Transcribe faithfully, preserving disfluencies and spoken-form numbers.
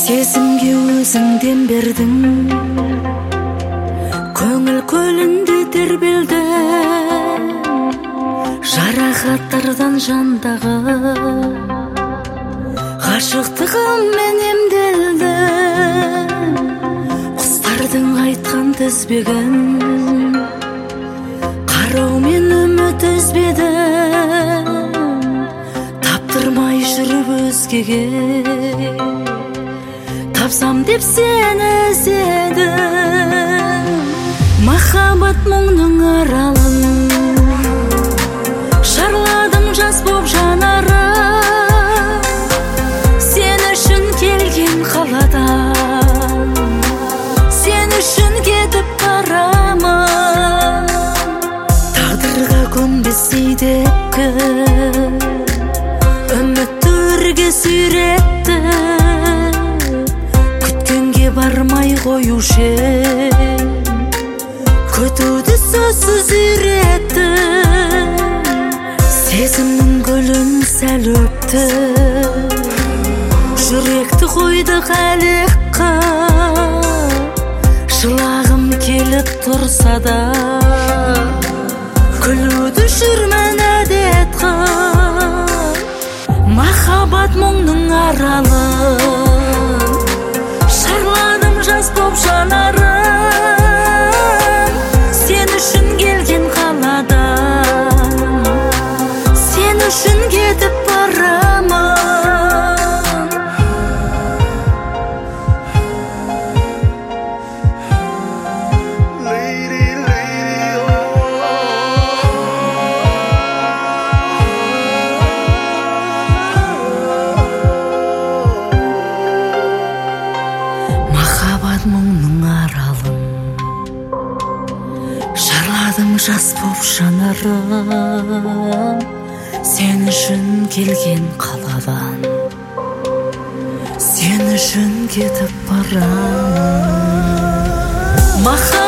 Сезімге өзіңден бердің, көңіл көлінде тербелді, жарақаттардан жандағы ғашықтығыммен емделді. Құстардың айтқан тізбегін қараумен үміт үзбеді, таптырмай жүріп өзгеге тапсам деп сені іздедім. Махаббат мұңның аралын шарладым жас боп жанары, сен үшін келген қаладан, сен үшін кетіп барамын. Тағдырға көнбестей депкі үмітті өрге сүйретті, күткенге бармай қоюшы күтуді сөзсіз үйретті. Сезімнің гүлін сәл өпті, жүректі қойды қалиққа. Жылағым келіп тұрса да күлуді жүрмін әдет қып. Махаббат мұңның аралын шарладым жас боп жанарын, сен үшін келген қаладан, сен үшін кетіп барамын. Махаббат мұңның аралын шарладым жас боп жанарын, сен үшін келген қаладан, сен үшін кетіп барамын.